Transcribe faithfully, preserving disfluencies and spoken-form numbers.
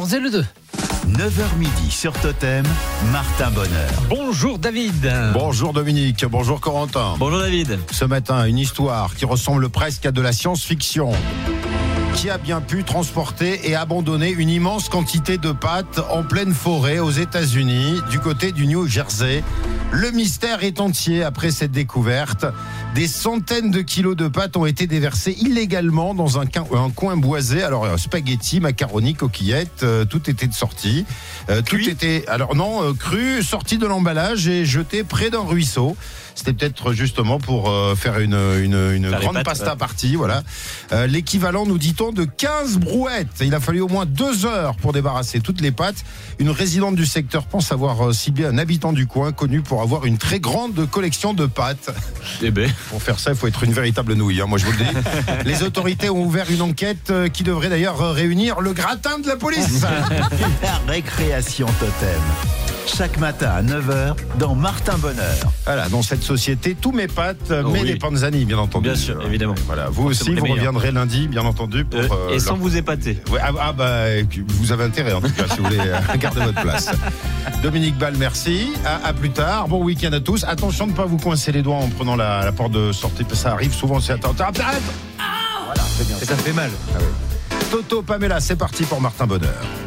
quatorze et le deux. neuf heures midi sur Totem, Martin Bonheur. Bonjour David. Bonjour Dominique, bonjour Corentin. Bonjour David. Ce matin, une histoire qui ressemble presque à de la science-fiction. Qui a bien pu transporter et abandonner une immense quantité de pâtes en pleine forêt aux États-Unis, du côté du New Jersey? Le mystère est entier après cette découverte. Des centaines de kilos de pâtes ont été déversés illégalement dans un, un coin boisé. Alors, spaghettis, macaroni, coquillettes, euh, tout était sorti. Euh, tout était, alors non, euh, cru, sorti de l'emballage et jeté près d'un ruisseau. C'était peut-être justement pour euh, faire une, une, une faire grande pâtes, pasta ouais. partie. Voilà. Euh, l'équivalent, nous dit-on, de quinze brouettes. Il a fallu au moins deux heures pour débarrasser toutes les pâtes. Une résidente du secteur pense avoir ciblé un habitant du coin connu pour avoir une très grande collection de pâtes. Eh ben. Pour faire ça, il faut être une véritable nouille, hein, moi je vous le dis. Les autorités ont ouvert une enquête qui devrait d'ailleurs réunir le gratin de la police. La récréation Totem. Chaque matin à neuf heures dans Martin Bonheur. Voilà, dans cette société, tous mes pâtes, oh mais oui. Les Panzani, bien entendu. Bien sûr, évidemment. Voilà, vous aussi, vous reviendrez lundi, bien entendu. Pour, euh, euh, et sans leur... vous épater. Ouais, ah, ah bah, vous avez intérêt en tout cas, si vous voulez garder votre place. Dominique Ball, merci. À, à plus tard. Bon week-end à tous. Attention de ne pas vous coincer les doigts en prenant la, la porte de sortie. Ça arrive souvent, c'est attends, attends, attends. Voilà, c'est bien. Et ça fait mal. Ah, oui. Toto, Pamela, c'est parti pour Martin Bonheur.